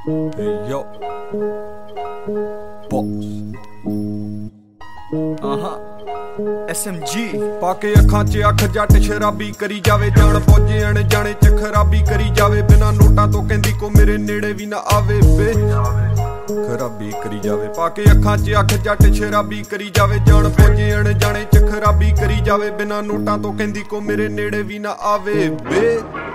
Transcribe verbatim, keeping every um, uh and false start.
Hey yo, boss. ਆਹਾ S M G ਪਾ ਕੇ ਅੱਖਾਂ 'ਚ ਅੱਖ ਜੱਟ ਸ਼ਰਾਬੀ ਕਰੀ ਜਾਵੇ, ਜਾਣ ਪਹੁੰਚੇ ਅਣਜਾਣੇ 'ਚ ਖਰਾਬੀ ਕਰੀ ਜਾਵੇ, ਬਿਨਾਂ ਨੋਟਾਂ ਤੋਂ ਕਹਿੰਦੀ ਕੋ ਮੇਰੇ ਨੇੜੇ ਵੀ ਨਾ ਆਵੇ ਬੇ ਖਰਾਬੀ ਕਰੀ ਜਾਵੇ। ਪਾ ਕੇ ਅੱਖਾਂ 'ਚ ਅੱਖ ਜੱਟ ਸ਼ਰਾਬੀ ਕਰੀ ਜਾਵੇ, ਜਾਣ ਪਹੁੰਚੇ ਅਣਜਾਣੇ 'ਚ ਖਰਾਬੀ ਕਰੀ ਜਾਵੇ, ਬਿਨਾਂ ਨੋਟਾਂ ਤੋਂ ਕਹਿੰਦੀ ਕੋ ਮੇਰੇ ਨੇੜੇ ਵੀ ਨਾ ਆਵੇ ਬੇ।